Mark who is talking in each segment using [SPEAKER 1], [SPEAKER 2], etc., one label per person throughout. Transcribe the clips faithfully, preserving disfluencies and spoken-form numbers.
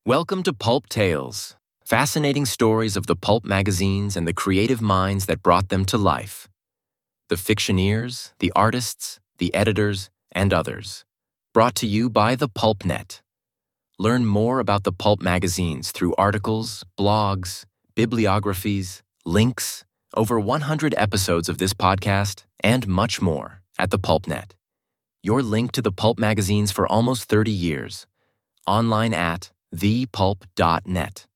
[SPEAKER 1] Welcome to Pulp Tales, fascinating stories of the pulp magazines and the creative minds that brought them to life. The fictioneers, the artists, the editors, and others. Brought to you by the PulpNet. Learn more about the pulp magazines through articles, blogs, bibliographies, links, over one hundred episodes of this podcast, and much more at the PulpNet. Your link to the pulp magazines for almost thirty years. Online at the pulp dot net.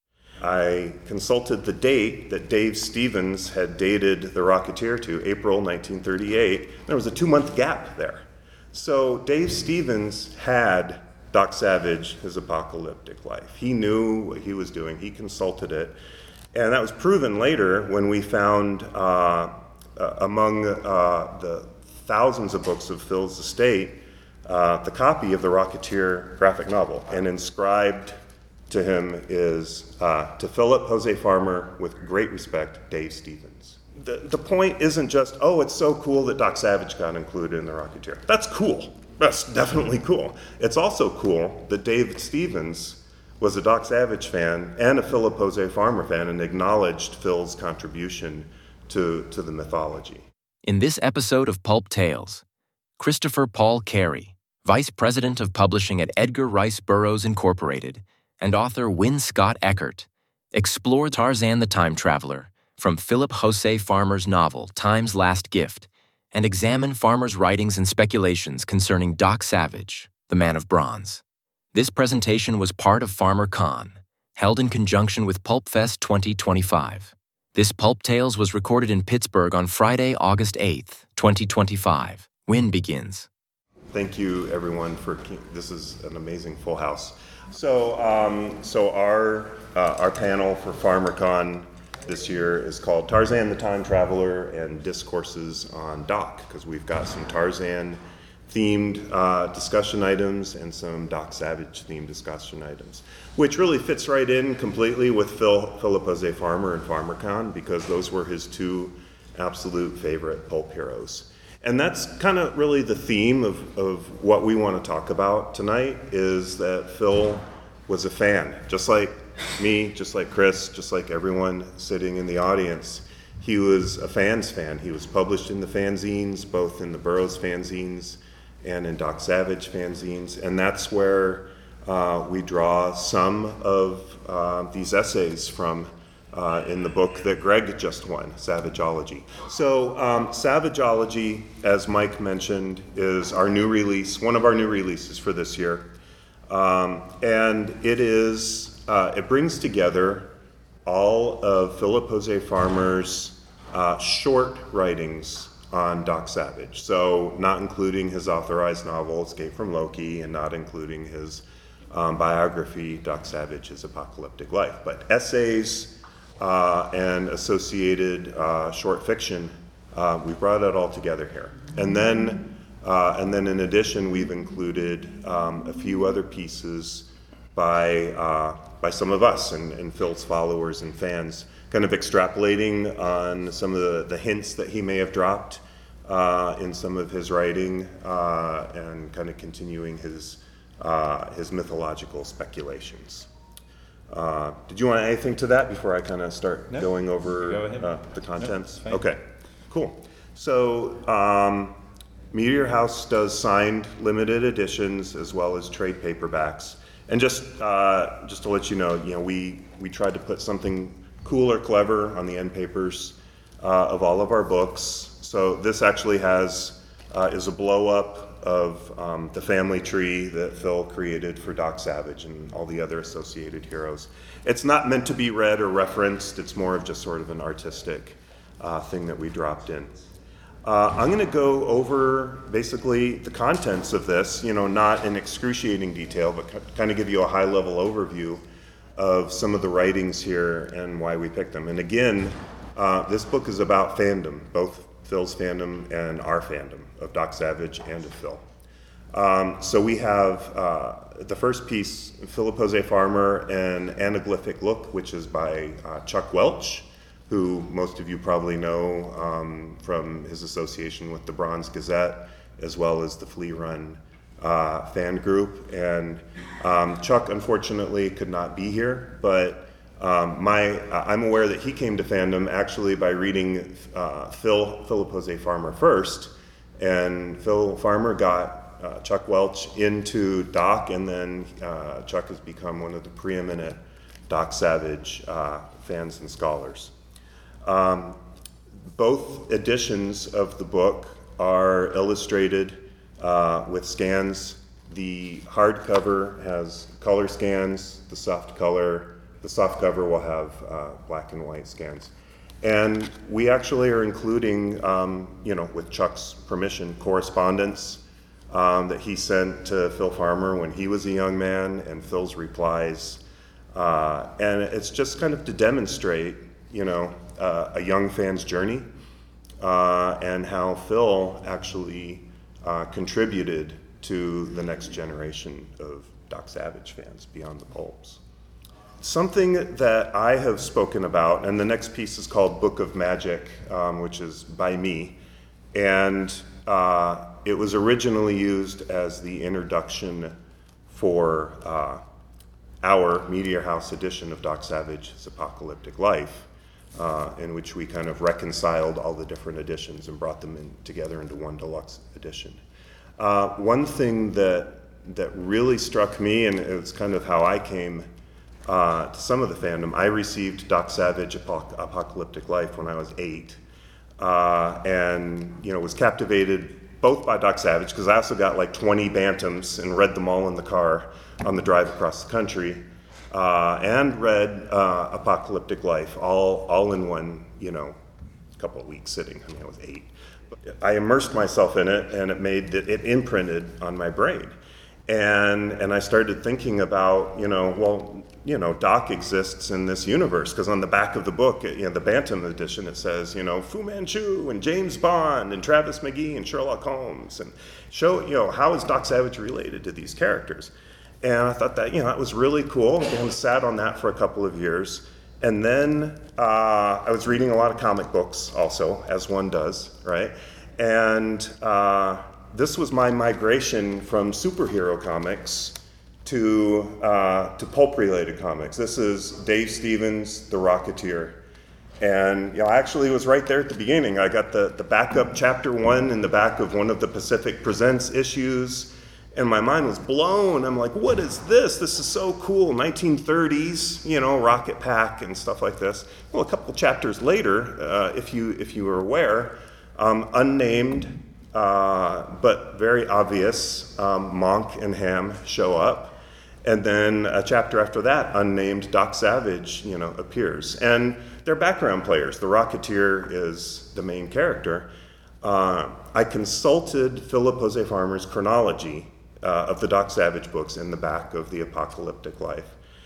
[SPEAKER 2] I consulted the date that Dave Stevens had dated The Rocketeer to, April nineteen thirty-eight. There was a two-month gap there. So Dave Stevens had Doc Savage, His Apocalyptic Life. He knew what he was doing. He consulted it. And that was proven later when we found uh, uh, among uh, the thousands of books of Phil's estate, uh, the copy of The Rocketeer graphic novel. And inscribed to him is, uh, to Philip Jose Farmer, with great respect, Dave Stevens. The, the point isn't just, oh, it's so cool that Doc Savage got included in The Rocketeer. That's cool. That's definitely cool. It's also cool that Dave Stevens was a Doc Savage fan and a Philip Jose Farmer fan and acknowledged Phil's contribution to, to the mythology.
[SPEAKER 1] In this episode of Pulp Tales, Christopher Paul Cary, Vice President of Publishing at Edgar Rice Burroughs Incorporated, and author Win Scott Eckert, explore Tarzan the Time Traveler from Philip Jose Farmer's novel Time's Last Gift, and examine Farmer's writings and speculations concerning Doc Savage, the Man of Bronze. This presentation was part of FarmerCon, held in conjunction with PulpFest twenty twenty-five. This Pulp Tales was recorded in Pittsburgh on Friday, August eighth, twenty twenty-five. Win begins.
[SPEAKER 2] Thank you, everyone, for this is an amazing full house. So, um, so our uh, our panel for FarmerCon this year is called Tarzan the Time Traveler and Discourses on Doc, because we've got some Tarzan-themed uh, discussion items and some Doc Savage-themed discussion items, which really fits right in completely with Phil, Philip Jose Farmer and FarmerCon, because those were his two absolute favorite pulp heroes. And that's kind of really the theme of, of what we want to talk about tonight, is that Phil was a fan, just like me, just like Chris, just like everyone sitting in the audience. He was a fan's fan. He was published in the fanzines, both in the Burroughs fanzines and in Doc Savage fanzines. And that's where uh, we draw some of uh, these essays from Uh, in the book that Greg just won, Savageology. So um, Savageology, as Mike mentioned, is our new release, one of our new releases for this year. Um, and it is, uh, it brings together all of Philip Jose Farmer's uh, short writings on Doc Savage. So not including his authorized novel, Escape from Loki, and not including his um, biography, Doc Savage, His Apocalyptic Life, but essays, Uh, and associated uh, short fiction. Uh, we brought it all together here. And then, uh, and then in addition, we've included um, a few other pieces by uh, by some of us and, and Phil's followers and fans, kind of extrapolating on some of the, the hints that he may have dropped uh, in some of his writing, uh, and kind of continuing his uh, his mythological speculations. Uh, did you want to add anything to that before I kind of start
[SPEAKER 3] no.
[SPEAKER 2] going over
[SPEAKER 3] Go ahead.
[SPEAKER 2] uh, the contents?
[SPEAKER 3] No,
[SPEAKER 2] okay, cool. So um, Meteor House does signed limited editions as well as trade paperbacks. And just uh, just to let you know, you know, we we tried to put something cool or clever on the end papers uh, of all of our books. So this actually has uh, is a blow up of um, the family tree that Phil created for Doc Savage and all the other associated heroes. It's not meant to be read or referenced. It's more of just sort of an artistic uh, thing that we dropped in. Uh, I'm going to go over basically the contents of this, you know, not in excruciating detail, but kind of give you a high-level overview of some of the writings here and why we picked them. And again, uh, this book is about fandom, both Phil's fandom and our fandom of Doc Savage and of Phil. Um, so we have uh, the first piece, Philip Jose Farmer, An Anaglyphic Look, which is by uh, Chuck Welch, who most of you probably know um, from his association with the Bronze Gazette, as well as the Flea Run uh, fan group. And um, Chuck, unfortunately, could not be here, but um, my I'm aware that he came to fandom actually by reading uh, Phil Philip Jose Farmer first, and Phil Farmer got Uh, Chuck Welch into Doc, and then uh, Chuck has become one of the preeminent Doc Savage uh, fans and scholars. Um, both editions of the book are illustrated uh, with scans. The hardcover has color scans, the soft color, the soft cover will have uh, black and white scans. And we actually are including, um, you know, with Chuck's permission, correspondence Um, that he sent to Phil Farmer when he was a young man, and Phil's replies. Uh, and it's just kind of to demonstrate, you know, uh, a young fan's journey uh, and how Phil actually uh, contributed to the next generation of Doc Savage fans beyond the pulps. Something that I have spoken about, and the next piece is called Book of Magic, um, which is by me, and uh, it was originally used as the introduction for uh, our Meteor House edition of Doc Savage's Apocalyptic Life, uh, in which we kind of reconciled all the different editions and brought them in together into one deluxe edition. Uh, one thing that that really struck me, and it's kind of how I came uh, to some of the fandom, I received Doc Savage Apoc- Apocalyptic Life when I was eight, uh, and you know was captivated both by Doc Savage, because I also got like twenty Bantams and read them all in the car on the drive across the country, uh, and read uh, Apocalyptic Life all all in one, you know, couple of weeks sitting. I mean, I was eight. But I immersed myself in it, and it made it, it imprinted on my brain. And and I started thinking about, you know, well, you know, Doc exists in this universe, because on the back of the book, you know, the Bantam edition, it says, you know, Fu Manchu and James Bond and Travis McGee and Sherlock Holmes, and show, you know, how is Doc Savage related to these characters? And I thought that, you know, that was really cool, and sat on that for a couple of years. And then uh, I was reading a lot of comic books also, as one does, right? And uh, this was my migration from superhero comics to uh, to pulp-related comics. This is Dave Stevens' The Rocketeer. And you know, I actually was right there at the beginning. I got the, the backup chapter one in the back of one of the Pacific Presents issues, and my mind was blown. I'm like, what is this? This is so cool. nineteen thirties, you know, rocket pack and stuff like this. Well, a couple chapters later, uh, if you if you were aware, um, unnamed, Uh, but very obvious, um, Monk and Ham show up, and then a chapter after that, unnamed Doc Savage, you know, appears, and they're background players. The Rocketeer is the main character. Uh, I consulted Philip Jose Farmer's chronology uh, of the Doc Savage books in the back of the Apocalyptic Life,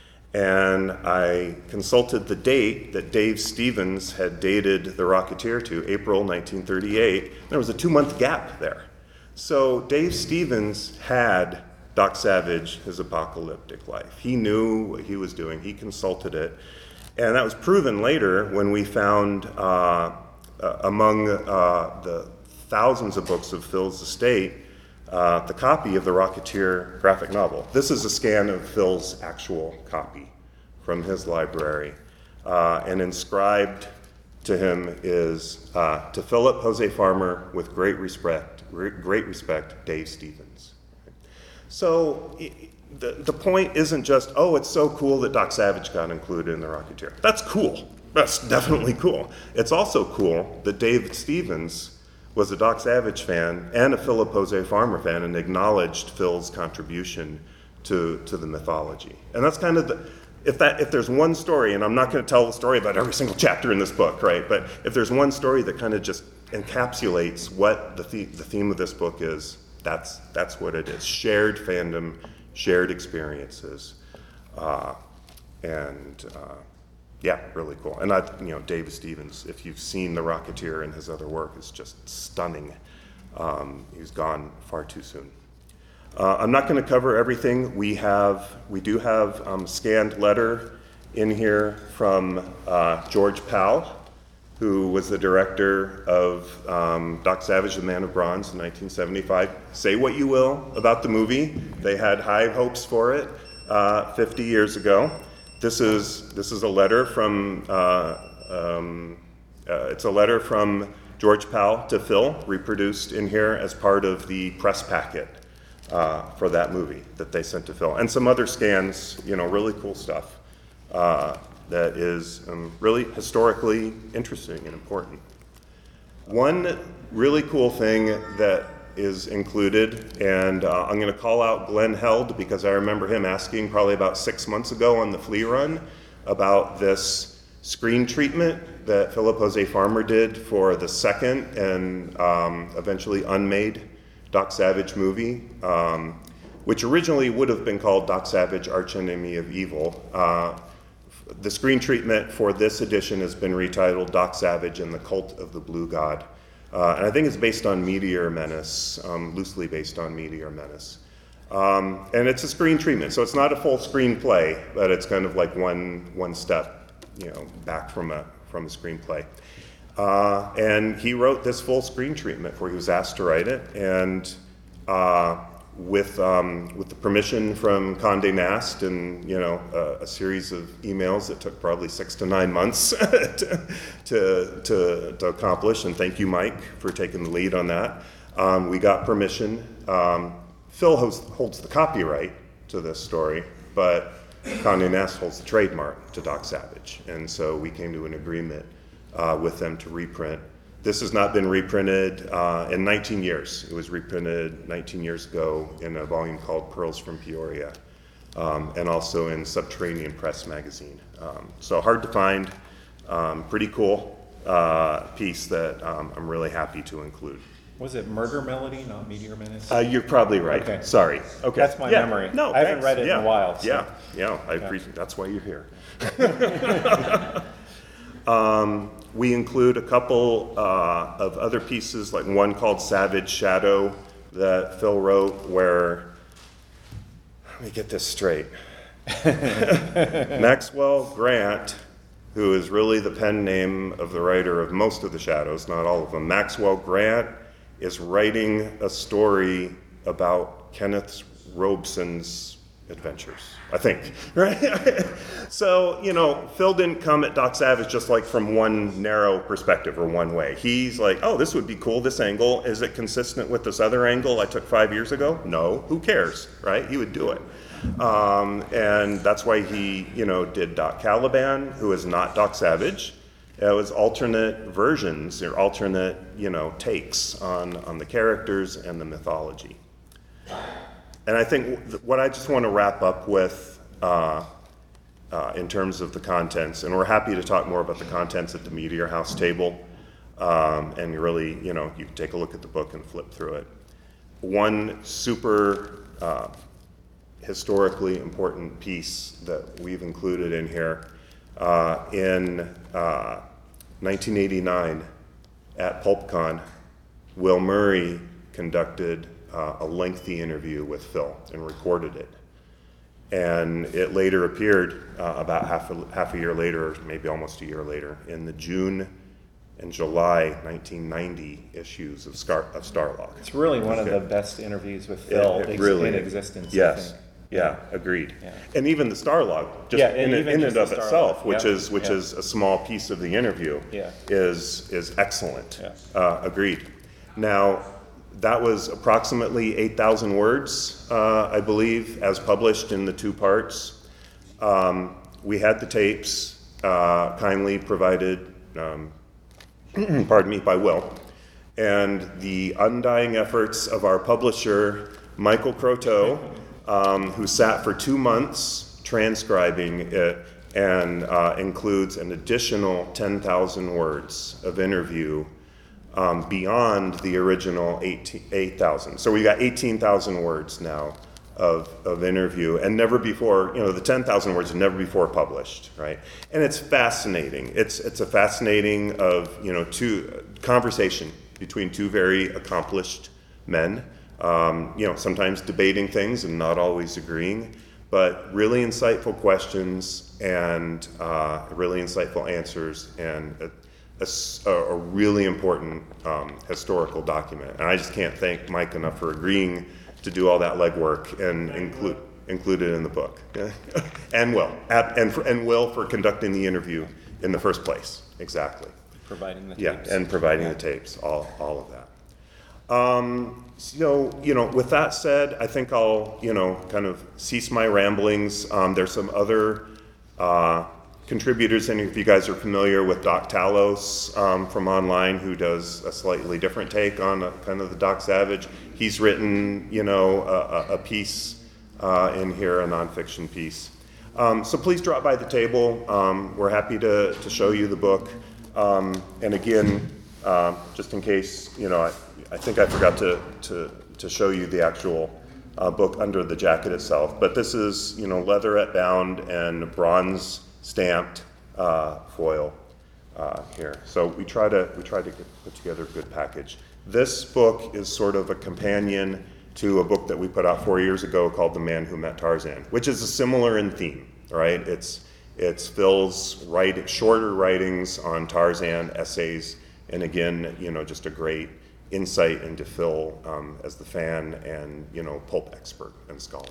[SPEAKER 2] and I consulted the date that Dave Stevens had dated The Rocketeer to, April nineteen thirty-eight. There was a two-month gap there. So Dave Stevens had Doc Savage, his Apocalyptic Life. He knew what he was doing. He consulted it. And that was proven later when we found uh, uh, among uh, the thousands of books of Phil's estate, Uh, the copy of the Rocketeer graphic novel. This is a scan of Phil's actual copy from his library. Uh, and inscribed to him is, uh, to Philip Jose Farmer, with great respect, great respect, Dave Stevens. So the, the point isn't just, oh, it's so cool that Doc Savage got included in the Rocketeer. That's cool. That's definitely cool. It's also cool that Dave Stevens was a Doc Savage fan and a Philip Jose Farmer fan, and acknowledged Phil's contribution to to the mythology. And that's kind of the, if that if there's one story, and I'm not going to tell the story about every single chapter in this book, right? But if there's one story that kind of just encapsulates what the the, the theme of this book is, that's that's what it is: shared fandom, shared experiences, uh, and. Uh, Yeah, really cool. And I, you know, Dave Stevens, if you've seen The Rocketeer and his other work, is just stunning. Um, he's gone far too soon. Uh, I'm not going to cover everything. We have, we do have um, scanned letter in here from uh, George Pal, who was the director of um, Doc Savage, The Man of Bronze in nineteen seventy-five. Say what you will about the movie. They had high hopes for it uh, fifty years ago. This is, this is a letter from, uh, um, uh, it's a letter from George Pal to Phil, reproduced in here as part of the press packet uh, for that movie that they sent to Phil. And some other scans, you know, really cool stuff uh, that is um, really historically interesting and important. One really cool thing that is included, and uh, I'm going to call out Glenn Held because I remember him asking probably about six months ago on the Flea Run about this screen treatment that Philip Jose Farmer did for the second and um, eventually unmade Doc Savage movie, um, which originally would have been called Doc Savage, Archenemy of Evil. Uh, the screen treatment for this edition has been retitled Doc Savage and the Cult of the Blue God. Uh, and I think it's based on Meteor Menace, um, loosely based on Meteor Menace. Um, and it's a screen treatment, so it's not a full screenplay, but it's kind of like one one step, you know, back from a from a screenplay. Uh, and he wrote this full screen treatment before he was asked to write it, and uh, with um, with the permission from Condé Nast, and you know, uh, a series of emails that took probably six to nine months to, to to to accomplish. And thank you, Mike, for taking the lead on that. Um, we got permission. Um, Phil hosts, holds the copyright to this story, but Condé Nast holds the trademark to Doc Savage, and so we came to an agreement uh, with them to reprint. This has not been reprinted uh, in nineteen years. It was reprinted nineteen years ago in a volume called Pearls from Peoria, um, and also in Subterranean Press magazine. Um, so hard to find, um, pretty cool uh, piece that um, I'm really happy to include.
[SPEAKER 3] Was it Murder Melody, not Meteor Menace?
[SPEAKER 2] Uh, you're probably right.
[SPEAKER 3] Okay.
[SPEAKER 2] Sorry. Okay.
[SPEAKER 3] That's my
[SPEAKER 2] yeah.
[SPEAKER 3] memory.
[SPEAKER 2] No,
[SPEAKER 3] I haven't
[SPEAKER 2] thanks.
[SPEAKER 3] read it
[SPEAKER 2] yeah.
[SPEAKER 3] in a while. So.
[SPEAKER 2] Yeah, yeah. I
[SPEAKER 3] Yeah.
[SPEAKER 2] appreciate. That's why you're here. um, we include a couple uh, of other pieces, like one called Savage Shadow that Phil wrote, where, let me get this straight. Maxwell Grant, who is really the pen name of the writer of most of the Shadows, not all of them. Maxwell Grant is writing a story about Kenneth Robeson's adventures, I think, right? So, you know, Phil didn't come at Doc Savage just like from one narrow perspective or one way. He's like, oh, this would be cool, this angle. Is it consistent with this other angle I took five years ago? No, who cares, right? He would do it. Um, and that's why he, you know, did Doc Caliban, who is not Doc Savage. It was alternate versions or alternate, you know, takes on, on the characters and the mythology. And I think th- what I just want to wrap up with uh, uh, in terms of the contents, and we're happy to talk more about the contents at the Meteor House table, um, and really, you know, you can take a look at the book and flip through it. One super uh, historically important piece that we've included in here, uh, in uh, nineteen eighty-nine at PulpCon, Will Murray conducted uh, a lengthy interview with Phil and recorded it. And it later appeared uh, about half a, half a year later, or maybe almost a year later, in the June and July nineteen ninety issues of, Scar- of Starlog.
[SPEAKER 3] It's really one
[SPEAKER 2] Okay.
[SPEAKER 3] of the best interviews with Phil
[SPEAKER 2] It- it
[SPEAKER 3] ex-
[SPEAKER 2] really
[SPEAKER 3] in
[SPEAKER 2] is.
[SPEAKER 3] existence. I
[SPEAKER 2] Yes.
[SPEAKER 3] think.
[SPEAKER 2] Yeah, agreed.
[SPEAKER 3] Yeah.
[SPEAKER 2] And even the Starlog, just
[SPEAKER 3] Yeah,
[SPEAKER 2] in,
[SPEAKER 3] and
[SPEAKER 2] it-
[SPEAKER 3] even
[SPEAKER 2] in
[SPEAKER 3] just
[SPEAKER 2] and of
[SPEAKER 3] the Starlog,
[SPEAKER 2] itself, which
[SPEAKER 3] yeah,
[SPEAKER 2] is which
[SPEAKER 3] yeah.
[SPEAKER 2] is a small piece of the interview,
[SPEAKER 3] Yeah.
[SPEAKER 2] is is excellent.
[SPEAKER 3] Yeah.
[SPEAKER 2] Uh, agreed. Now, that was approximately eight thousand words, uh, I believe, as published in the two parts. Um, we had the tapes uh, kindly provided, um, pardon me, by Will, and the undying efforts of our publisher, Michael Croteau, um, who sat for two months transcribing it, and uh, includes an additional ten thousand words of interview um, beyond the original eight thousand. So we got eighteen thousand words now of, of interview, and never before, you know, the ten thousand words are never before published, right? And it's fascinating. It's it's a fascinating of, you know, two conversation between two very accomplished men, um, you know, sometimes debating things and not always agreeing, but really insightful questions and uh, really insightful answers, and a, a, s- a- a really important um, historical document. And I just can't thank Mike enough for agreeing to do all that legwork and include include it in the book. and Will, at, and, for, and Will for conducting the interview in the first place. Exactly.
[SPEAKER 3] Providing the
[SPEAKER 2] Yeah,
[SPEAKER 3] tapes.
[SPEAKER 2] and providing the tapes, all, all of that. Um, so, you know, with that said, I think I'll, you know, kind of cease my ramblings. Um, there's some other uh, contributors, and if you guys are familiar with Doc Talos um, from online, who does a slightly different take on uh, kind of the Doc Savage, he's written, you know, a, a piece uh, in here, a nonfiction piece. Um, so please drop by the table. Um, we're happy to, to show you the book. Um, and again, uh, just in case, you know, I, I think I forgot to, to, to show you the actual uh, book under the jacket itself. But this is, you know, leatherette bound and bronze stamped uh, foil uh, here. So we try to we try to get, put together a good package. This book is sort of a companion to a book that we put out four years ago called The Man Who Met Tarzan, which is a similar in theme, right? It's it's Phil's write, shorter writings on Tarzan, essays, and again, you know, just a great insight into Phil um, as the fan and, you know, pulp expert and scholar.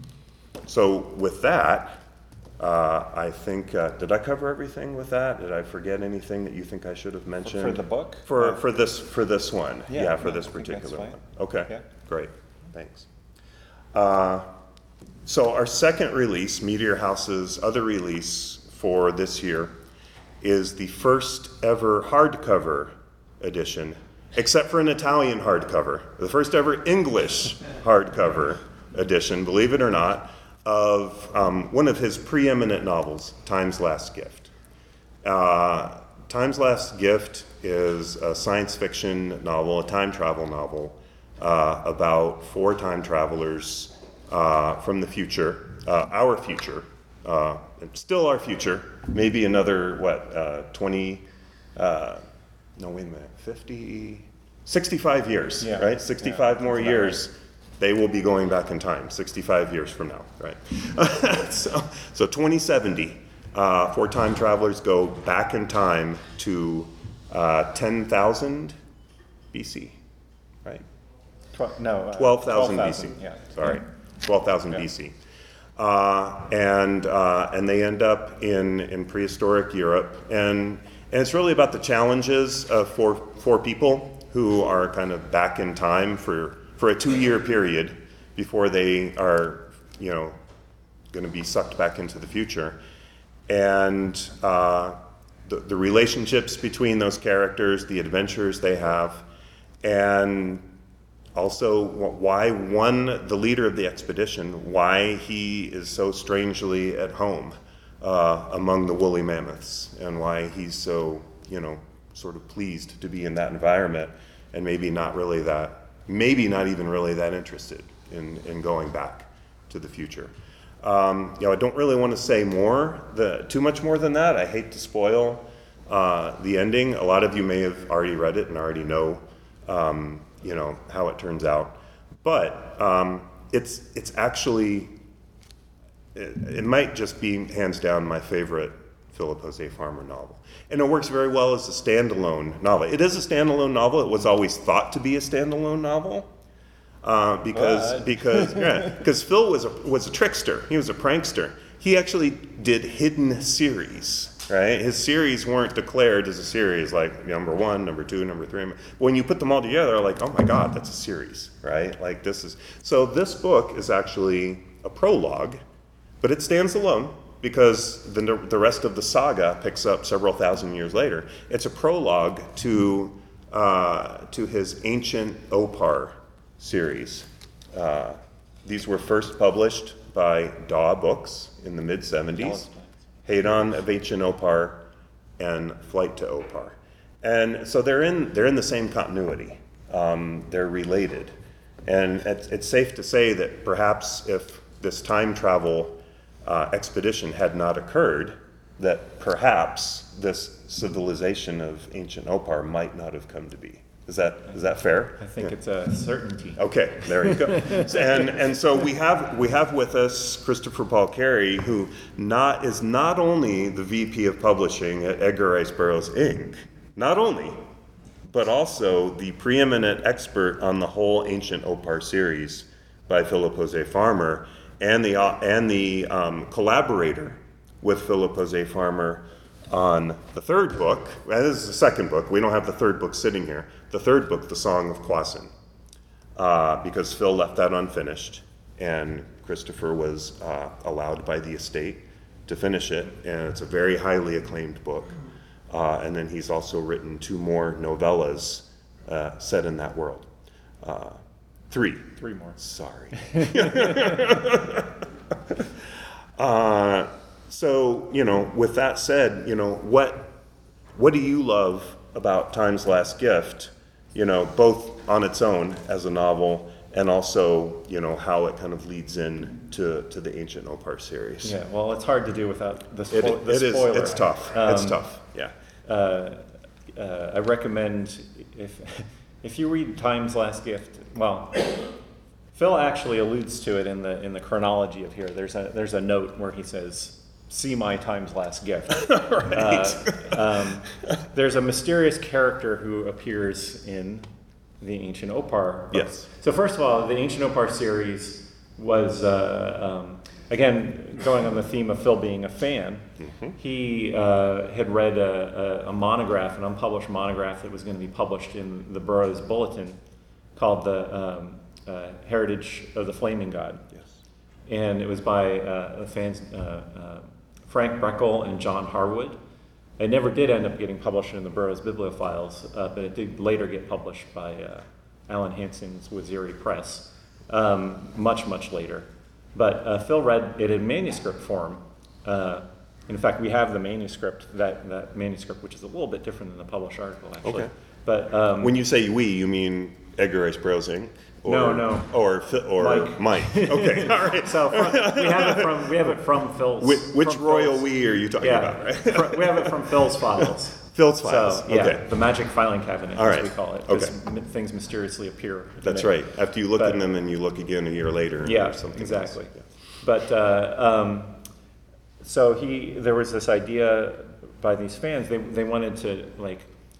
[SPEAKER 2] So with that, uh, I think, uh, did I cover everything with that? Did I forget anything that you think I should have mentioned?
[SPEAKER 3] For the book?
[SPEAKER 2] For,
[SPEAKER 3] Uh,
[SPEAKER 2] for this for this one.
[SPEAKER 3] Yeah,
[SPEAKER 2] Yeah, for
[SPEAKER 3] no,
[SPEAKER 2] this
[SPEAKER 3] I think that's
[SPEAKER 2] particular
[SPEAKER 3] fine.
[SPEAKER 2] one. Okay,
[SPEAKER 3] Yeah.
[SPEAKER 2] great, thanks. Uh, so our second release, Meteor House's other release for this year, is the first ever hardcover edition, except for an Italian hardcover, the first ever English hardcover edition, believe it or not, of um, one of his preeminent novels, Time's Last Gift. Uh, Time's Last Gift is a science fiction novel, a time travel novel, uh, about four time travelers uh, from the future, uh, our future, uh, and still our future, maybe another, what, uh, twenty, uh, no, wait a minute, fifty, sixty-five years,
[SPEAKER 3] Yeah.
[SPEAKER 2] right? sixty-five
[SPEAKER 3] Yeah,
[SPEAKER 2] more
[SPEAKER 3] that's about
[SPEAKER 2] years, they will be going back in time, sixty-five years from now, right? so, so twenty seventy, uh, four time travelers go back in time to uh, ten thousand B C, right?
[SPEAKER 3] Tw- no. uh,
[SPEAKER 2] twelve thousand B C.
[SPEAKER 3] Yeah.
[SPEAKER 2] Sorry, twelve thousand
[SPEAKER 3] Yeah.
[SPEAKER 2] B C. Uh, and uh, and they end up in, in prehistoric Europe, and and it's really about the challenges of four four people who are kind of back in time for for a two year period before they are, you know, going to be sucked back into the future, and uh, the the relationships between those characters, the adventures they have, and also why one, the leader of the expedition, why he is so strangely at home uh, among the woolly mammoths, and why he's so, you know, sort of pleased to be in that environment, and maybe not really that, maybe not even really that interested in, in going back to the future. Um, you know, I don't really want to say more, the, too much more than that. I hate to spoil uh, the ending. A lot of you may have already read it and already know um, you know, how it turns out. But um, it's it's actually, it, it might just be hands down my favorite Philip Jose Farmer novel. And it works very well as a standalone novel. It is a standalone novel. It was always thought to be a standalone novel. Uh, because
[SPEAKER 3] But.
[SPEAKER 2] because yeah, because Phil was a was a trickster. He was a prankster. He actually did hidden series. Right, his series weren't declared as a series like number one, number two, number three. When you put them all together, like, oh my God, that's a series, right? Like this is so. This book is actually a prologue, but it stands alone because the the rest of the saga picks up several thousand years later. It's a prologue to uh, to his Ancient Opar series. Uh, these were first published by Daw Books in the mid seventies. Haydon of Ancient Opar and Flight to Opar. And so they're in they're in the same continuity. Um, they're related. And it's, it's safe to say that perhaps if this time travel uh, expedition had not occurred, that perhaps this civilization of Ancient Opar might not have come to be. Is that is that fair?
[SPEAKER 3] I think
[SPEAKER 2] Yeah.
[SPEAKER 3] it's a certainty.
[SPEAKER 2] Okay, there you go. and and so we have we have with us Christopher Paul Carey, who not is not only the V P of Publishing at Edgar Rice Burroughs Incorporated, not only, but also the preeminent expert on the whole Ancient Opar series by Philip Jose Farmer, and the uh, and the um, collaborator with Philip Jose Farmer on the third book. Well, this is the second book. We don't have the third book sitting here. The third book, The Song of Quasin, uh, because Phil left that unfinished, and Christopher was uh, allowed by the estate to finish it, and it's a very highly acclaimed book. Uh, and then he's also written two more novellas uh, set in that world. Uh, three.
[SPEAKER 3] Three more.
[SPEAKER 2] Sorry. uh, so, you know, with that said, you know, what what do you love about Time's Last Gift? You know, both on its own as a novel, and also, you know, how it kind of leads in to, to the Ancient Opar series.
[SPEAKER 3] Yeah, well, it's hard to do without the, spo-
[SPEAKER 2] It,
[SPEAKER 3] the
[SPEAKER 2] it is,
[SPEAKER 3] spoiler.
[SPEAKER 2] it's tough.
[SPEAKER 3] Um,
[SPEAKER 2] it's tough, yeah.
[SPEAKER 3] Uh, uh, I recommend, if if you read Time's Last Gift, well, Phil actually alludes to it in the in the chronology of here. There's a there's a note where he says, "See my Time's Last Gift."
[SPEAKER 2] Right.
[SPEAKER 3] Uh, um, there's a mysterious character who appears in the Ancient Opar books.
[SPEAKER 2] Yes.
[SPEAKER 3] So first of all, the Ancient Opar series was, uh, um, again, going on the theme of Phil being a fan, mm-hmm. he uh, had read a, a, a monograph, an unpublished monograph that was going to be published in the Burroughs Bulletin called The um, uh, Heritage of the Flaming God.
[SPEAKER 2] Yes.
[SPEAKER 3] And it was by uh, the fans, uh, uh, Frank Breckel and John Harwood. It never did end up getting published in the Burroughs Bibliophiles, uh, but it did later get published by uh, Alan Hansen's Waziri Press, um, much, much later. But uh, Phil read it in manuscript form. Uh, in fact, we have the manuscript, that, that manuscript, which is a little bit different than the published article, actually.
[SPEAKER 2] Okay.
[SPEAKER 3] But um,
[SPEAKER 2] when you say we, you mean Edgar Rice Burroughs, Incorporated? Or,
[SPEAKER 3] no, no.
[SPEAKER 2] Or or
[SPEAKER 3] Mike.
[SPEAKER 2] Mike. Okay, all right.
[SPEAKER 3] So from, we have it from we have it from Phil's.
[SPEAKER 2] Which, which
[SPEAKER 3] from
[SPEAKER 2] royal
[SPEAKER 3] Phil's,
[SPEAKER 2] we are you talking
[SPEAKER 3] yeah,
[SPEAKER 2] about? Right?
[SPEAKER 3] fr- we have it from Phil's files.
[SPEAKER 2] Phil's files.
[SPEAKER 3] So, yeah,
[SPEAKER 2] okay.
[SPEAKER 3] the magic filing cabinet,
[SPEAKER 2] all
[SPEAKER 3] as
[SPEAKER 2] right.
[SPEAKER 3] we call it.
[SPEAKER 2] Okay.
[SPEAKER 3] M- things mysteriously appear.
[SPEAKER 2] That's
[SPEAKER 3] in it.
[SPEAKER 2] right. After you look
[SPEAKER 3] but,
[SPEAKER 2] in them and you look again a year later.
[SPEAKER 3] Yeah,
[SPEAKER 2] or something
[SPEAKER 3] exactly.
[SPEAKER 2] Else. Yeah.
[SPEAKER 3] But uh, um, so he, there was this idea by these fans. They they wanted to like.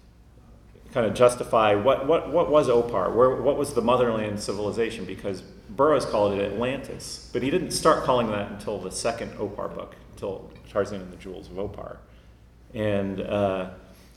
[SPEAKER 3] kind of justify what, what, what was Opar, where, what was the motherland civilization, because Burroughs called it Atlantis, but he didn't start calling that until the second Opar book, until Tarzan and the Jewels of Opar. And uh,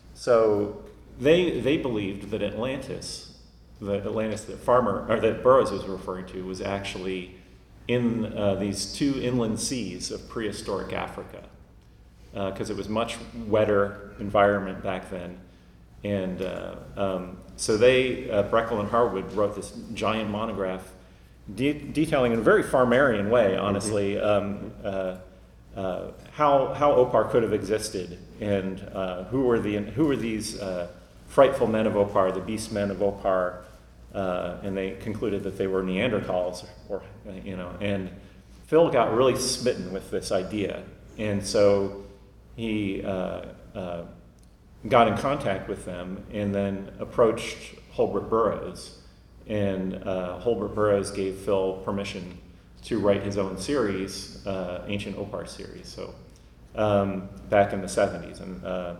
[SPEAKER 3] so they they believed that Atlantis, the Atlantis that Farmer, or that Burroughs was referring to, was actually in uh, these two inland seas of prehistoric Africa, because uh, it was much wetter environment back then. And uh, um, so they, uh, Breckel and Harwood, wrote this giant monograph de- detailing in a very Farmerian way, honestly, um, uh, uh, how how Opar could have existed, and uh, who were the who were these uh, frightful men of Opar, the beast men of Opar, uh, and they concluded that they were Neanderthals, or you know. And Phil got really smitten with this idea, and so he. Uh, uh, got in contact with them and then approached Holbert Burroughs. And uh, Holbert Burroughs gave Phil permission to write his own series, uh, Ancient Opar series, so um, back in the seventies. And uh,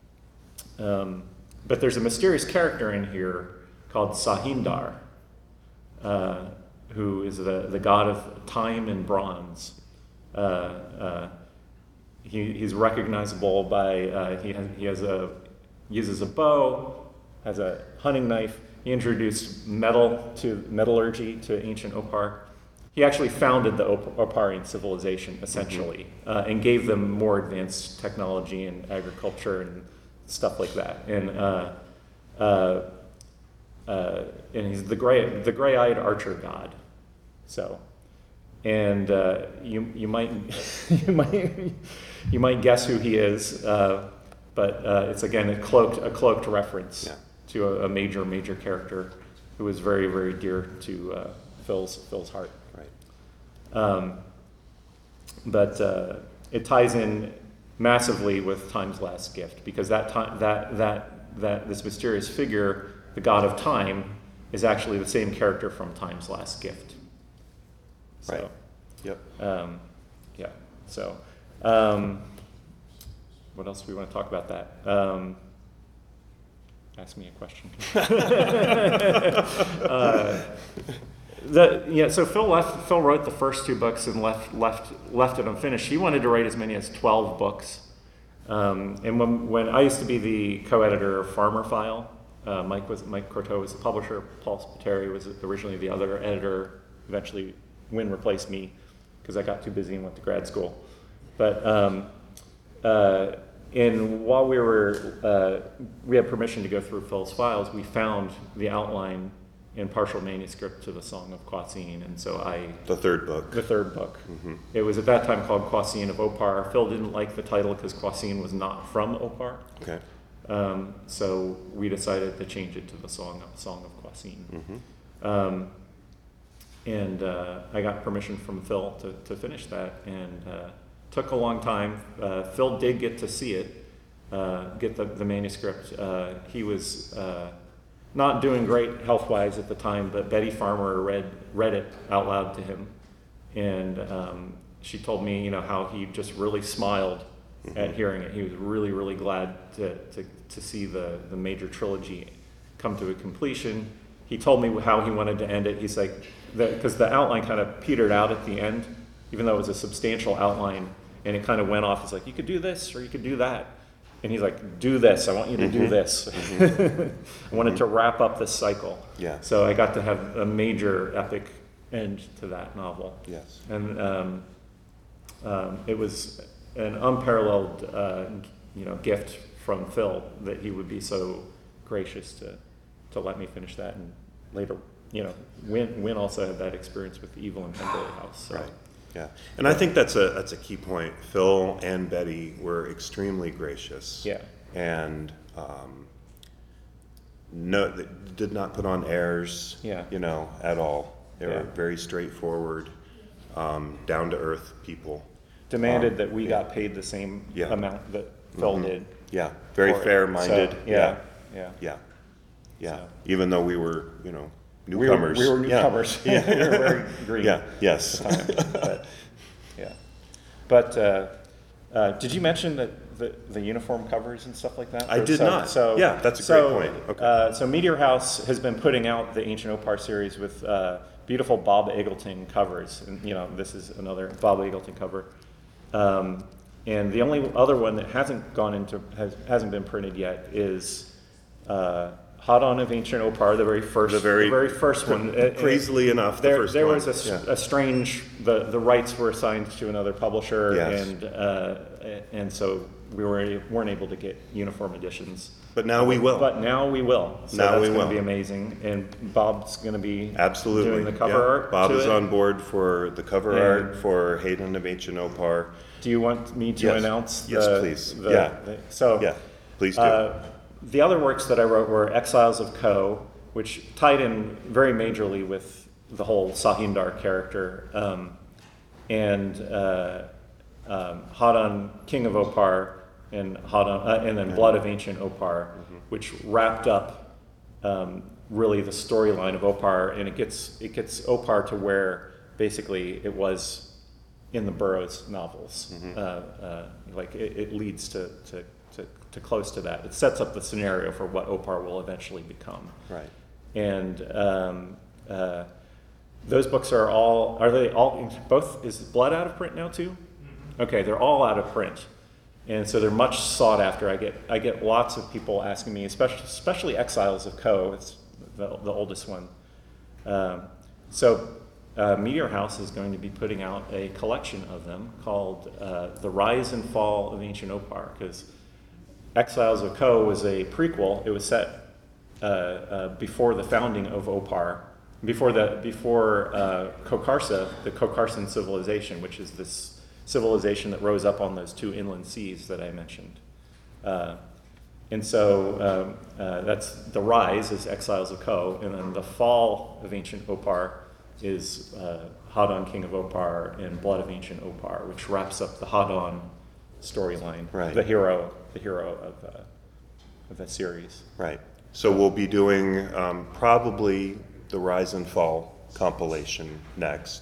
[SPEAKER 3] um, but there's a mysterious character in here called Sahindar, uh, who is the, the god of time and bronze. Uh, uh, He, he's recognizable by uh, he has he has a uses a bow, has a hunting knife. He introduced metal to metallurgy to ancient Opar. He actually founded the Op- Oparian civilization essentially, mm-hmm. uh, and gave them more advanced technology and agriculture and stuff like that. And uh, uh, uh, and he's the gray the gray-eyed archer god. So. And uh, you you might you might you might guess who he is, uh, but uh, it's again a cloaked a cloaked reference
[SPEAKER 2] yeah.
[SPEAKER 3] to a, a major major character who was very very dear to uh, Phil's Phil's heart.
[SPEAKER 2] Right.
[SPEAKER 3] Um, but uh, it ties in massively with Time's Last Gift, because that time that that that this mysterious figure, the god of time, is actually the same character from Time's Last Gift. So,
[SPEAKER 2] right. Yep.
[SPEAKER 3] Um, yeah. So, um, what else do we want to talk about that? Um, ask me a question. uh, the, yeah, so Phil left. Phil wrote the first two books and left left left it unfinished. He wanted to write as many as twelve books. Um, and when when I used to be the co-editor of Farmer File, uh, Mike was Mike Courteau was the publisher. Paul Spiteri was originally the other editor. Eventually, Wynn replaced me because I got too busy and went to grad school. But um, uh, and while we were uh, we had permission to go through Phil's files, we found the outline in partial manuscript to the Song of Quasim, and so I
[SPEAKER 2] The third book.
[SPEAKER 3] the third book.
[SPEAKER 2] Mm-hmm.
[SPEAKER 3] It was at that time called Quasim of Opar. Phil didn't like the title because Quasim was not from Opar,
[SPEAKER 2] Okay.
[SPEAKER 3] um, so we decided to change it to the Song of Song of Quasim.
[SPEAKER 2] Mm-hmm.
[SPEAKER 3] Um, and uh, I got permission from Phil to, to finish that, and uh, took a long time. Uh, Phil did get to see it, uh, get the, the manuscript. Uh, he was uh, not doing great health-wise at the time, but Betty Farmer read read it out loud to him, and um, she told me, you know, how he just really smiled mm-hmm. at hearing it. He was really, really glad to to, to see the, the major trilogy come to a completion. He told me how he wanted to end it. He's like, because the, the outline kind of petered out at the end, even though it was a substantial outline, and it kind of went off. It's like, you could do this or you could do that. And he's like, do this. I want you to
[SPEAKER 2] mm-hmm.
[SPEAKER 3] do this. Mm-hmm. I wanted to wrap up this cycle.
[SPEAKER 2] Yeah.
[SPEAKER 3] So I got to have a major epic end to that novel.
[SPEAKER 2] Yes.
[SPEAKER 3] And um, um, it was an unparalleled, uh, you know, gift from Phil that he would be so gracious to to let me finish that. And later, you know, Wynn, Wynn also had that experience with Evil in Pemberley House. So.
[SPEAKER 2] Right. Yeah, and I think that's a that's a key point. Phil and Betty were extremely gracious.
[SPEAKER 3] Yeah.
[SPEAKER 2] And um, no, they did not put on airs.
[SPEAKER 3] Yeah.
[SPEAKER 2] You know, at all. They
[SPEAKER 3] Yeah.
[SPEAKER 2] were very straightforward, um, down to earth people.
[SPEAKER 3] Demanded
[SPEAKER 2] Um,
[SPEAKER 3] that we
[SPEAKER 2] yeah.
[SPEAKER 3] got paid the same
[SPEAKER 2] Yeah.
[SPEAKER 3] amount that Phil
[SPEAKER 2] Mhm.
[SPEAKER 3] did.
[SPEAKER 2] Yeah, very
[SPEAKER 3] for it.
[SPEAKER 2] fair-minded.
[SPEAKER 3] So, yeah, yeah.
[SPEAKER 2] Yeah. Yeah.
[SPEAKER 3] So.
[SPEAKER 2] Even though we were, you know,
[SPEAKER 3] We were,
[SPEAKER 2] newcomers.
[SPEAKER 3] we were
[SPEAKER 2] Yeah.
[SPEAKER 3] newcomers.
[SPEAKER 2] Yeah.
[SPEAKER 3] We were very green
[SPEAKER 2] Yeah. Yes.
[SPEAKER 3] at the time. But, yeah. But uh, uh, did you mention that the, the uniform covers and stuff like that?
[SPEAKER 2] I did
[SPEAKER 3] so,
[SPEAKER 2] not.
[SPEAKER 3] So,
[SPEAKER 2] Yeah, that's a
[SPEAKER 3] so,
[SPEAKER 2] great point. Okay.
[SPEAKER 3] Uh, so Meteor House has been putting out the Ancient Opar series with uh, beautiful Bob Eggleton covers. And, you know, this is another Bob Eggleton cover. Um, and the only other one that hasn't gone into, has, hasn't been printed yet is uh, Hadon of Ancient Opar, the very first,
[SPEAKER 2] The very-
[SPEAKER 3] the very first one.
[SPEAKER 2] Crazily enough, the
[SPEAKER 3] there,
[SPEAKER 2] first
[SPEAKER 3] there
[SPEAKER 2] one.
[SPEAKER 3] was a, s-
[SPEAKER 2] Yeah.
[SPEAKER 3] a strange, the, the rights were assigned to another publisher,
[SPEAKER 2] Yes.
[SPEAKER 3] and uh, and so we were, weren't able to get uniform editions.
[SPEAKER 2] But now we will.
[SPEAKER 3] But now we will. So
[SPEAKER 2] Now
[SPEAKER 3] that's
[SPEAKER 2] we
[SPEAKER 3] going
[SPEAKER 2] will.
[SPEAKER 3] to be amazing, and Bob's going to be
[SPEAKER 2] Absolutely.
[SPEAKER 3] doing the cover
[SPEAKER 2] Yeah.
[SPEAKER 3] art.
[SPEAKER 2] Bob
[SPEAKER 3] to
[SPEAKER 2] is
[SPEAKER 3] it.
[SPEAKER 2] on board for the cover
[SPEAKER 3] And-
[SPEAKER 2] art for Hayden of Ancient Opar.
[SPEAKER 3] Do you want me to
[SPEAKER 2] Yes.
[SPEAKER 3] announce?
[SPEAKER 2] Yes,
[SPEAKER 3] the,
[SPEAKER 2] please.
[SPEAKER 3] the-
[SPEAKER 2] Yeah.
[SPEAKER 3] the- so
[SPEAKER 2] Yeah, please do.
[SPEAKER 3] Uh, the other works that I wrote were Exiles of Ko, which tied in very majorly with the whole Sahindar character, um, and uh, um, Hadon, King of Opar, and Hadon, uh, and then Blood of Ancient Opar,
[SPEAKER 2] Mm-hmm.
[SPEAKER 3] which wrapped up um, really the storyline of Opar, and it gets it gets Opar to where basically it was in the Burroughs novels.
[SPEAKER 2] Mm-hmm.
[SPEAKER 3] Uh, uh, like it, it leads to, to, to, to close to that. It sets up the scenario for what Opar will eventually become.
[SPEAKER 2] Right.
[SPEAKER 3] And um, uh, those books are all, are they all, both, is Blood out of print now too? Okay, they're all out of print. And so they're much sought after. I get I get lots of people asking me, especially, especially Exiles of Ko, it's the, the oldest one. Um, so uh, Meteor House is going to be putting out a collection of them called uh, The Rise and Fall of Ancient Opar, because Exiles of Ko was a prequel. It was set uh, uh, before the founding of Opar, before the before uh, Kokarsa, the Kokarsan civilization, which is this civilization that rose up on those two inland seas that I mentioned. Uh, and so um, uh, that's the rise is Exiles of Ko, and then the fall of Ancient Opar is uh, Hadon, King of Opar, and Blood of Ancient Opar, which wraps up the Hadon storyline,
[SPEAKER 2] Right.
[SPEAKER 3] the hero, the hero of uh, of that series.
[SPEAKER 2] Right. So we'll be doing um, probably the Rise and Fall compilation next,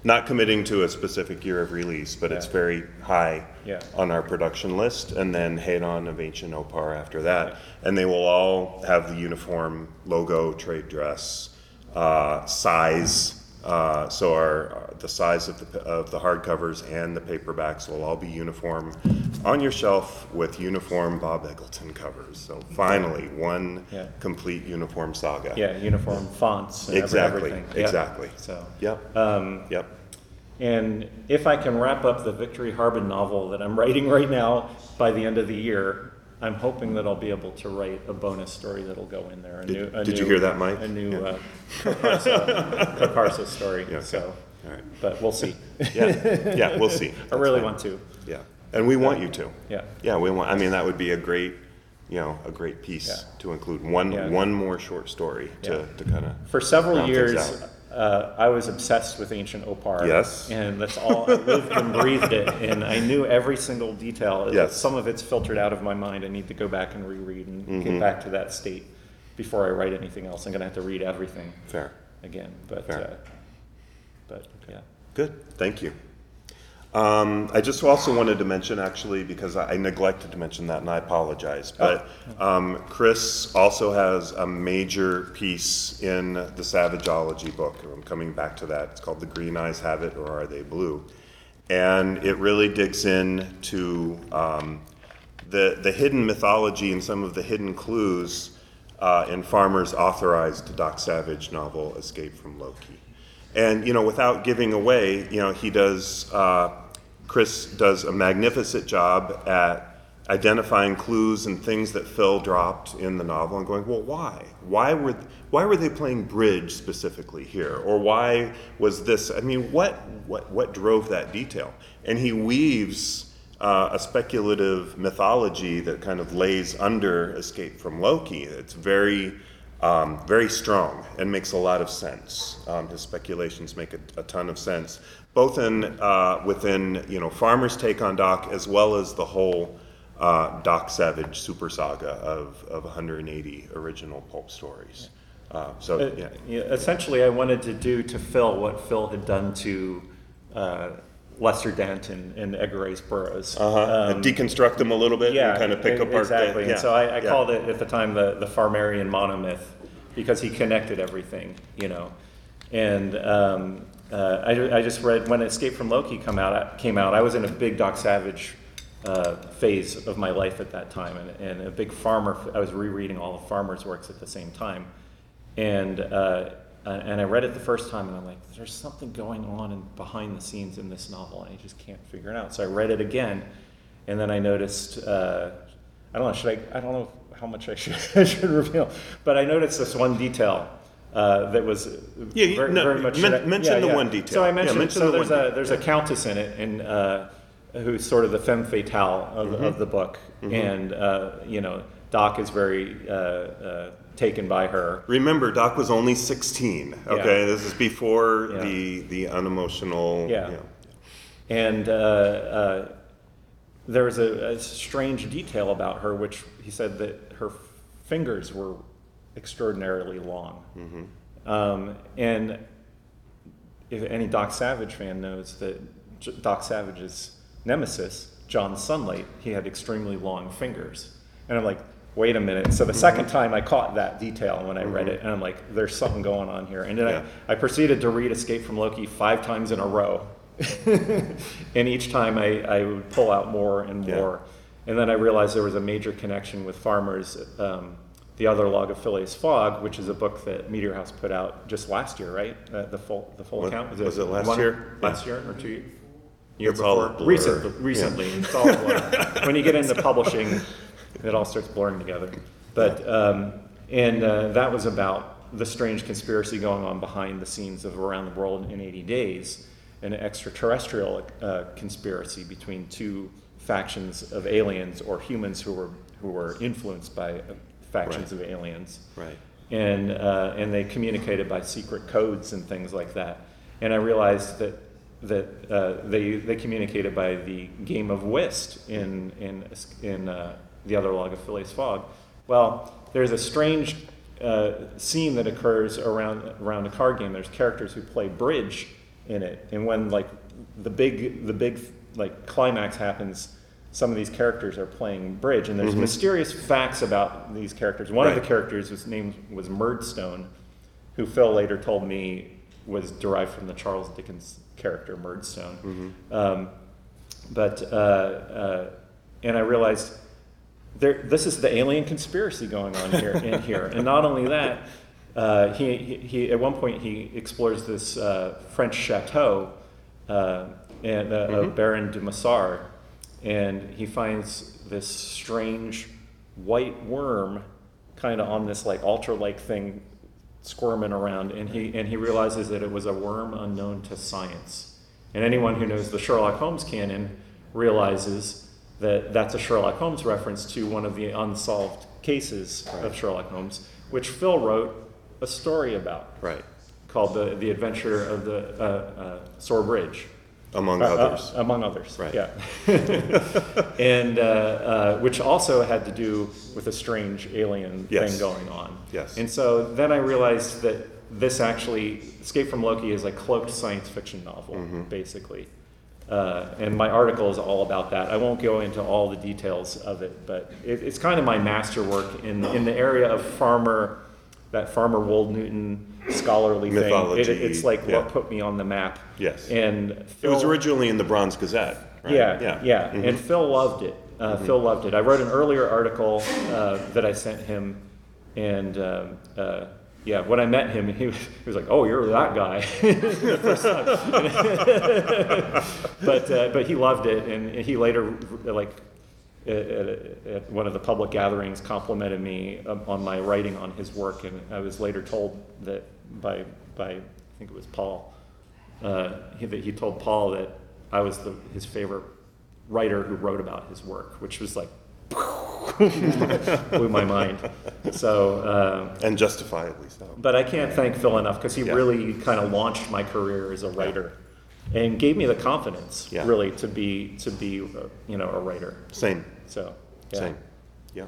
[SPEAKER 2] not committing to a specific year of release, but it's
[SPEAKER 3] Yeah.
[SPEAKER 2] very high
[SPEAKER 3] Yeah.
[SPEAKER 2] on our production list, and then Hedon of Ancient Opar after that. And they will all have the uniform logo, trade dress, uh, size. Uh, so our, uh, the size of the, of the hardcovers and the paperbacks will all be uniform on your shelf with uniform Bob Eggleton covers. So finally, one
[SPEAKER 3] Yeah.
[SPEAKER 2] complete uniform saga.
[SPEAKER 3] Yeah, uniform fonts and
[SPEAKER 2] Exactly,
[SPEAKER 3] everything. Yeah.
[SPEAKER 2] exactly.
[SPEAKER 3] So,
[SPEAKER 2] Yep,
[SPEAKER 3] um,
[SPEAKER 2] yep.
[SPEAKER 3] and if I can wrap up the Victory Harbin novel that I'm writing right now by the end of the year, I'm hoping that I'll be able to write a bonus story that'll go in there. A
[SPEAKER 2] Did-
[SPEAKER 3] new, a
[SPEAKER 2] did you
[SPEAKER 3] new-
[SPEAKER 2] hear that, Mike?
[SPEAKER 3] A new
[SPEAKER 2] Yeah.
[SPEAKER 3] uh, Carparsa, Carparsa story.
[SPEAKER 2] Yeah, okay.
[SPEAKER 3] So,
[SPEAKER 2] All right.
[SPEAKER 3] but we'll see.
[SPEAKER 2] Yeah, yeah, we'll see.
[SPEAKER 3] I
[SPEAKER 2] That's
[SPEAKER 3] really
[SPEAKER 2] fine.
[SPEAKER 3] want to.
[SPEAKER 2] Yeah, and we want you to.
[SPEAKER 3] Yeah.
[SPEAKER 2] Yeah, we want, I mean, that would be a great, you know, a great piece
[SPEAKER 3] Yeah.
[SPEAKER 2] to include one,
[SPEAKER 3] Yeah.
[SPEAKER 2] one more short story to,
[SPEAKER 3] Yeah.
[SPEAKER 2] to kind of.
[SPEAKER 3] For several
[SPEAKER 2] round things
[SPEAKER 3] years,
[SPEAKER 2] out.
[SPEAKER 3] uh, I was obsessed with Ancient Opar.
[SPEAKER 2] Yes.
[SPEAKER 3] And that's all, I lived and breathed it, and I knew every single detail.
[SPEAKER 2] Yes.
[SPEAKER 3] Some of it's filtered out of my mind. I need to go back and reread and
[SPEAKER 2] Mm-hmm.
[SPEAKER 3] get back to that state before I write anything else. I'm going to have to read everything
[SPEAKER 2] Fair.
[SPEAKER 3] again. But,
[SPEAKER 2] Fair.
[SPEAKER 3] uh, but yeah.
[SPEAKER 2] Good, thank you. Um, I just also wanted to mention, actually, because I neglected to mention that, and I apologize, but um, Chris also has a major piece in the Savageology book. I'm coming back to that. It's called The Green Eyes Have It, or Are They Blue? And it really digs into um, the, the hidden mythology and some of the hidden clues uh, in Farmer's authorized Doc Savage novel, Escape from Loki. And, you know, without giving away, you know, he does, uh, Chris does a magnificent job at identifying clues and things that Phil dropped in the novel and going, well, why? Why were, why were they playing bridge specifically here? Or why was this, I mean, what, what, what drove that detail? And he weaves uh, a speculative mythology that kind of lays under Escape from Loki. It's very, Um, very strong and makes a lot of sense. Um, his speculations make a, a ton of sense, both in uh, within you know Farmer's take on Doc, as well as the whole uh, Doc Savage super saga of, of one hundred eighty original pulp stories. Uh, so
[SPEAKER 3] Uh,
[SPEAKER 2] yeah,
[SPEAKER 3] yeah, essentially, I wanted to do to Phil what Phil had done to uh, Lester Dent and, and Edgar Rice Burroughs.
[SPEAKER 2] uh-huh. and deconstruct them a little bit
[SPEAKER 3] Yeah,
[SPEAKER 2] and kind of pick
[SPEAKER 3] e-
[SPEAKER 2] apart.
[SPEAKER 3] exactly.
[SPEAKER 2] The, yeah,
[SPEAKER 3] And so I, I
[SPEAKER 2] yeah.
[SPEAKER 3] called it at the time the, the Farmarian monomyth, because he connected everything, you know. And um, uh, I, I just read when Escape from Loki come out came out. I was in a big Doc Savage uh, phase of my life at that time, and, and a big Farmer. I was rereading all of Farmer's works at the same time, and uh, and I read it the first time, and I'm like, there's something going on in, behind the scenes in this novel, and I just can't figure it out. So I read it again, and then I noticed. Uh, I don't know. Should I? I don't know how much I should, I should reveal, but I noticed this one detail uh, that was
[SPEAKER 2] Yeah, you-
[SPEAKER 3] very,
[SPEAKER 2] no,
[SPEAKER 3] very much.
[SPEAKER 2] men- mention the one detail.
[SPEAKER 3] So I
[SPEAKER 2] Yeah,
[SPEAKER 3] mentioned.
[SPEAKER 2] mention
[SPEAKER 3] so
[SPEAKER 2] the
[SPEAKER 3] there's
[SPEAKER 2] one
[SPEAKER 3] a
[SPEAKER 2] detail.
[SPEAKER 3] there's a countess in it, and uh, who's sort of the femme fatale of,
[SPEAKER 2] Mm-hmm.
[SPEAKER 3] of the book, and uh, you know, Doc is very uh, uh, taken by her.
[SPEAKER 2] Remember, Doc was only sixteen. Okay, this is before
[SPEAKER 3] Yeah.
[SPEAKER 2] the the unemotional.
[SPEAKER 3] Yeah.
[SPEAKER 2] You know,
[SPEAKER 3] And uh, uh, there was a, a strange detail about her, which he said that her fingers were extraordinarily long.
[SPEAKER 2] Mm-hmm.
[SPEAKER 3] Um, and if any Doc Savage fan knows that J- Doc Savage's nemesis, John Sunlight, he had extremely long fingers. And I'm like, wait a minute. So the
[SPEAKER 2] Mm-hmm.
[SPEAKER 3] second time I caught that detail when I read it, and I'm like, there's something going on here. And then
[SPEAKER 2] Yeah.
[SPEAKER 3] I, I proceeded to read Escape from Loki five times in a row. And each time I, I would pull out more and
[SPEAKER 2] Yeah.
[SPEAKER 3] more. And then I realized there was a major connection with Farmer's um, The Other Log of Phileas Fogg, which is a book that Meteor House put out just last year, right? Uh, the full the full
[SPEAKER 2] What-
[SPEAKER 3] account
[SPEAKER 2] was it last
[SPEAKER 3] one-
[SPEAKER 2] year?
[SPEAKER 3] Last year or two years? Year
[SPEAKER 2] It's all a
[SPEAKER 3] before?
[SPEAKER 2] blur.
[SPEAKER 3] Recently, recently. It's all a blur. When you get into publishing, it all starts blurring together. But um, and uh, that was about the strange conspiracy going on behind the scenes of Around the World in eighty days, an extraterrestrial uh, conspiracy between two factions of aliens or humans who were who were influenced by uh, factions
[SPEAKER 2] Right.
[SPEAKER 3] of aliens,
[SPEAKER 2] Right.
[SPEAKER 3] and uh, and they communicated by secret codes and things like that. And I realized that that uh, they they communicated by the game of whist in in in uh, The Other Log of Phileas Fogg. Well, there's a strange uh, scene that occurs around around a card game. There's characters who play bridge in it. And when like the big the big like climax happens, some of these characters are playing bridge, and there's mm-hmm. mysterious facts about these characters. One right. of the characters was named was Murdstone, who Phil later told me was derived from the Charles Dickens character Murdstone. Mm-hmm. Um, but uh, uh, and I realized there this is the alien conspiracy going on here in here, and not only that, uh, he, he he at one point he explores this uh, French chateau uh, and uh, mm-hmm. of Baron de Massard. And he finds this strange white worm kind of on this like altar-like thing squirming around, and he and he realizes that it was a worm unknown to science. And anyone who knows the Sherlock Holmes canon realizes that that's a Sherlock Holmes reference to one of the unsolved cases right. of Sherlock Holmes, which Phil wrote a story about,
[SPEAKER 2] right?
[SPEAKER 3] Called the the Adventure of the uh, uh, Soar Bridge.
[SPEAKER 2] Among
[SPEAKER 3] uh,
[SPEAKER 2] others.
[SPEAKER 3] Uh, among others,
[SPEAKER 2] right.
[SPEAKER 3] yeah. and uh, uh, which also had to do with a strange alien
[SPEAKER 2] yes.
[SPEAKER 3] thing going on.
[SPEAKER 2] Yes.
[SPEAKER 3] And so then I realized that this actually, Escape from Loki is a cloaked science fiction novel, mm-hmm. basically. Uh, and my article is all about that. I won't go into all the details of it, but it, it's kind of my masterwork in, in the area of farmer, that Farmer Wold Newton scholarly
[SPEAKER 2] mythology.
[SPEAKER 3] thing. It, it's like
[SPEAKER 2] yeah.
[SPEAKER 3] what put me on the map.
[SPEAKER 2] Yes.
[SPEAKER 3] And Phil,
[SPEAKER 2] it was originally in the Bronze Gazette, right?
[SPEAKER 3] Yeah,
[SPEAKER 2] yeah.
[SPEAKER 3] yeah.
[SPEAKER 2] Mm-hmm.
[SPEAKER 3] And Phil loved it. Uh, mm-hmm. Phil loved it. I wrote an earlier article uh, that I sent him, and um, uh, yeah, when I met him, he was, he was like, "Oh, you're that guy." The first time. but uh, but he loved it, and he later like. At, at one of the public gatherings, complimented me on my writing on his work, and I was later told that by by I think it was Paul, uh, he, that he told Paul that I was the, his favorite writer who wrote about his work, which was like blew my mind. So uh,
[SPEAKER 2] and justifiably so.
[SPEAKER 3] But I can't thank Phil enough because he
[SPEAKER 2] yeah.
[SPEAKER 3] really kind of launched my career as a writer. Yeah. And gave me the confidence,
[SPEAKER 2] yeah.
[SPEAKER 3] really, to be to be, uh, you know, a writer.
[SPEAKER 2] Same.
[SPEAKER 3] So, yeah.
[SPEAKER 2] Same. Yeah.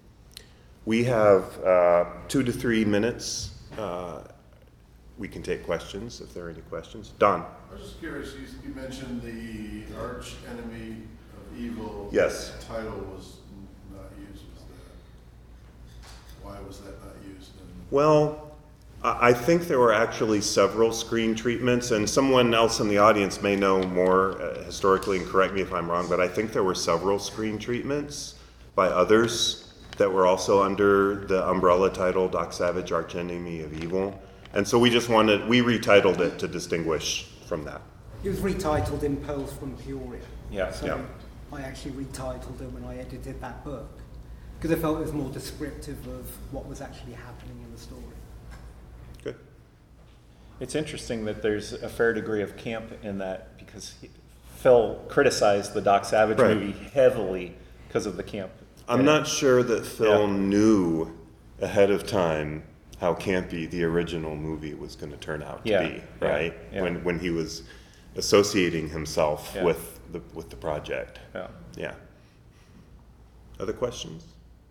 [SPEAKER 2] We have uh, two to three minutes. Uh, we can take questions if there are any questions. Don.
[SPEAKER 4] I was just curious. You, you mentioned the arch enemy of evil.
[SPEAKER 2] Yes.
[SPEAKER 4] Title was not used. Was that, why was that not used? In
[SPEAKER 2] well. I think there were actually several screen treatments, and someone else in the audience may know more uh, historically, and correct me if I'm wrong, but I think there were several screen treatments by others that were also under the umbrella title Doc Savage, Archenemy of Evil. And so we just wanted, we retitled it to distinguish from that.
[SPEAKER 5] It was retitled in Pearls from Peoria.
[SPEAKER 3] Yeah.
[SPEAKER 5] So
[SPEAKER 2] yeah.
[SPEAKER 5] I actually retitled it when I edited that book, because I felt it was more descriptive of what was actually happening in the story.
[SPEAKER 2] Good.
[SPEAKER 3] It's interesting that there's a fair degree of camp in that, because he, Phil criticized the Doc Savage
[SPEAKER 2] right.
[SPEAKER 3] movie heavily because of the camp.
[SPEAKER 2] I'm
[SPEAKER 3] and
[SPEAKER 2] not sure that Phil
[SPEAKER 3] yeah.
[SPEAKER 2] knew ahead of time how campy the original movie was going to turn out to
[SPEAKER 3] yeah.
[SPEAKER 2] be, right?
[SPEAKER 3] Yeah. Yeah.
[SPEAKER 2] When when he was associating himself
[SPEAKER 3] yeah.
[SPEAKER 2] with the with the project.
[SPEAKER 3] Yeah.
[SPEAKER 2] Yeah. Other questions?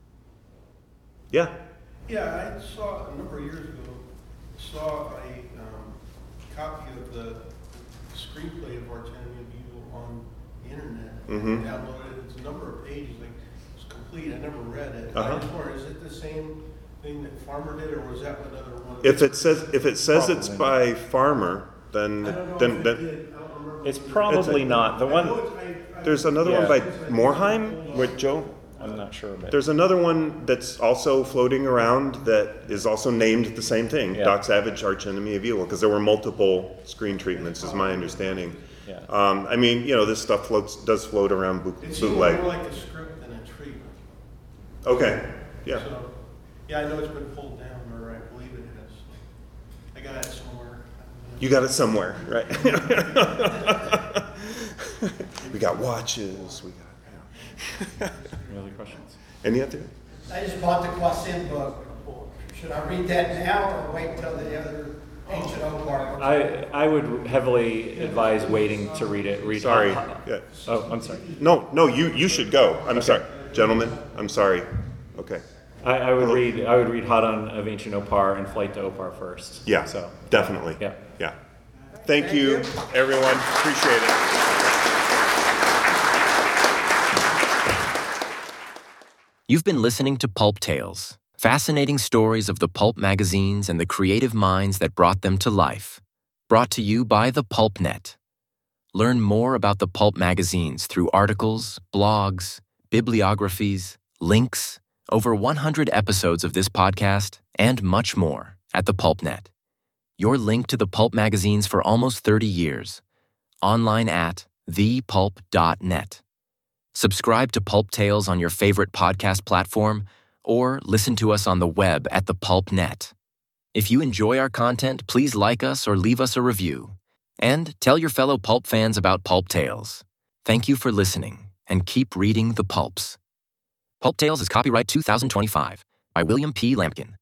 [SPEAKER 2] Yeah.
[SPEAKER 6] Yeah, I saw a number of years ago. Saw a um, copy of the screenplay of Archenemy of Evil on the internet.
[SPEAKER 2] Mm-hmm.
[SPEAKER 6] Downloaded it. It's a number of pages. Like it's complete. I never read it.
[SPEAKER 2] Uh-huh.
[SPEAKER 6] I just wondered, is it the same thing that Farmer did, or was that another one?
[SPEAKER 2] If it says if it says
[SPEAKER 3] Probably
[SPEAKER 2] it's by Farmer, then
[SPEAKER 6] I don't know
[SPEAKER 2] then,
[SPEAKER 6] if it
[SPEAKER 2] then
[SPEAKER 6] did. I don't remember.
[SPEAKER 3] It's probably
[SPEAKER 2] It's a-
[SPEAKER 3] not. The
[SPEAKER 6] I
[SPEAKER 3] one,
[SPEAKER 6] know it's- I- I-
[SPEAKER 2] there's another
[SPEAKER 3] Yeah.
[SPEAKER 2] one by Morheim with Joe.
[SPEAKER 3] I'm not sure, but
[SPEAKER 2] There's another one that's also floating around that is also named the same thing,
[SPEAKER 3] Yeah.
[SPEAKER 2] Doc Savage, Archenemy of Evil, because there were multiple screen treatments, is my understanding.
[SPEAKER 3] Yeah.
[SPEAKER 2] Um, I mean, you know, this stuff floats does float around boot,
[SPEAKER 6] It seemed
[SPEAKER 2] bootleg.
[SPEAKER 6] more like a script than a treatment.
[SPEAKER 2] Okay, yeah.
[SPEAKER 6] So, yeah, I know it's been pulled down, or I believe it has. I got it somewhere.
[SPEAKER 2] You got it somewhere, right? We got watches. We got.
[SPEAKER 3] any other questions?
[SPEAKER 2] Any other?
[SPEAKER 7] I just bought the Quasin book. Should I read that now or wait until the other ancient Opar?
[SPEAKER 3] I I would heavily advise waiting to read it. Read
[SPEAKER 2] Sorry.
[SPEAKER 3] Hot-
[SPEAKER 2] Yeah.
[SPEAKER 3] Oh, I'm sorry.
[SPEAKER 2] No, no. You you should go. I'm sorry, gentlemen. I'm sorry. Okay.
[SPEAKER 3] I, I would read I would read Hot on of Ancient Opar and Flight to Opar first.
[SPEAKER 2] Yeah.
[SPEAKER 3] So
[SPEAKER 2] Definitely.
[SPEAKER 3] yeah.
[SPEAKER 2] Yeah. Thank,
[SPEAKER 7] Thank
[SPEAKER 2] you,
[SPEAKER 7] you.
[SPEAKER 2] everyone. Appreciate it.
[SPEAKER 1] You've been listening to Pulp Tales, fascinating stories of the pulp magazines and the creative minds that brought them to life. Brought to you by the Pulp Net. Learn more about the pulp magazines through articles, blogs, bibliographies, links, over one hundred episodes of this podcast, and much more at the Pulp Net. Your link to the pulp magazines for almost thirty years. Online at the pulp dot net. Subscribe to Pulp Tales on your favorite podcast platform or listen to us on the web at the Pulp Net. If you enjoy our content, please like us or leave us a review. And tell your fellow pulp fans about Pulp Tales. Thank you for listening, and keep reading the pulps. Pulp Tales is copyright two thousand twenty-five by William P. Lampkin.